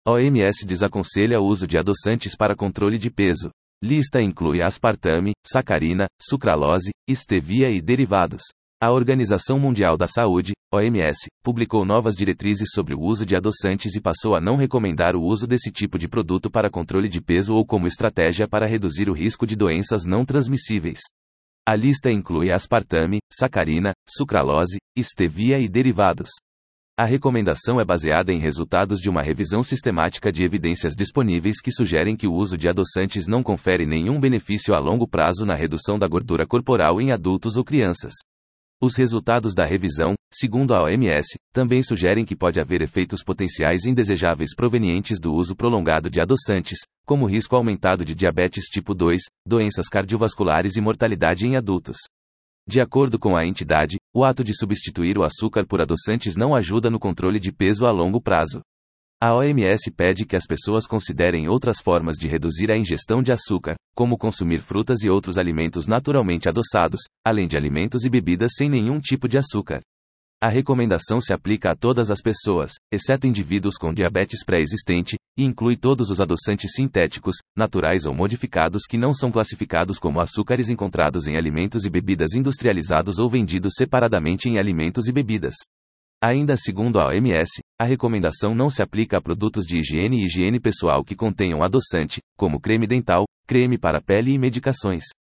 OMS desaconselha o uso de adoçantes para controle de peso. Lista inclui aspartame, sacarina, sucralose, stevia e derivados. A Organização Mundial da Saúde, OMS, publicou novas diretrizes sobre o uso de adoçantes e passou a não recomendar o uso desse tipo de produto para controle de peso ou como estratégia para reduzir o risco de doenças não transmissíveis. A lista inclui aspartame, sacarina, sucralose, stevia e derivados. A recomendação é baseada em resultados de uma revisão sistemática de evidências disponíveis que sugerem que o uso de adoçantes não confere nenhum benefício a longo prazo na redução da gordura corporal em adultos ou crianças. Os resultados da revisão, segundo a OMS, também sugerem que pode haver efeitos potenciais indesejáveis provenientes do uso prolongado de adoçantes, como risco aumentado de diabetes tipo 2, doenças cardiovasculares e mortalidade em adultos. De acordo com a entidade, o ato de substituir o açúcar por adoçantes não ajuda no controle de peso a longo prazo. A OMS pede que as pessoas considerem outras formas de reduzir a ingestão de açúcar, como consumir frutas e outros alimentos naturalmente adoçados, além de alimentos e bebidas sem nenhum tipo de açúcar. A recomendação se aplica a todas as pessoas, exceto indivíduos com diabetes pré-existente, e inclui todos os adoçantes sintéticos, naturais ou modificados que não são classificados como açúcares encontrados em alimentos e bebidas industrializados ou vendidos separadamente em alimentos e bebidas. Ainda segundo a OMS, a recomendação não se aplica a produtos de higiene e higiene pessoal que contenham adoçante, como creme dental, creme para pele e medicações.